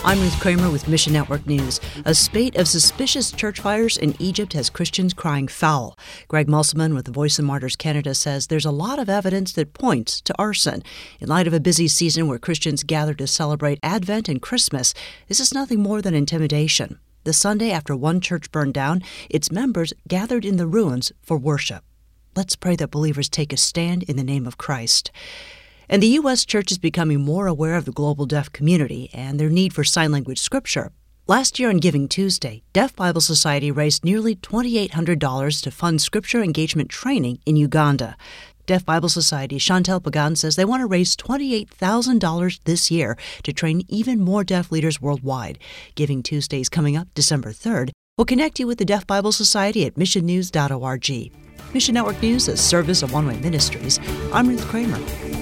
I'm Ruth Kramer with Mission Network News. A spate of suspicious church fires in Egypt has Christians crying foul. Greg Musselman with the Voice of Martyrs Canada says there's a lot of evidence that points to arson. In light of a busy season where Christians gather to celebrate Advent and Christmas, this is nothing more than intimidation. The Sunday after one church burned down, its members gathered in the ruins for worship. Let's pray that believers take a stand in the name of Christ. And the U.S. Church is becoming more aware of the global deaf community and their need for sign language scripture. Last year on Giving Tuesday, Deaf Bible Society raised nearly $2,800 to fund scripture engagement training in Uganda. Deaf Bible Society Chantel Pagan says they want to raise $28,000 this year to train even more deaf leaders worldwide. Giving Tuesday is coming up December 3rd. We'll connect you with the Deaf Bible Society at missionnews.org. Mission Network News, a service of One Way Ministries. I'm Ruth Kramer.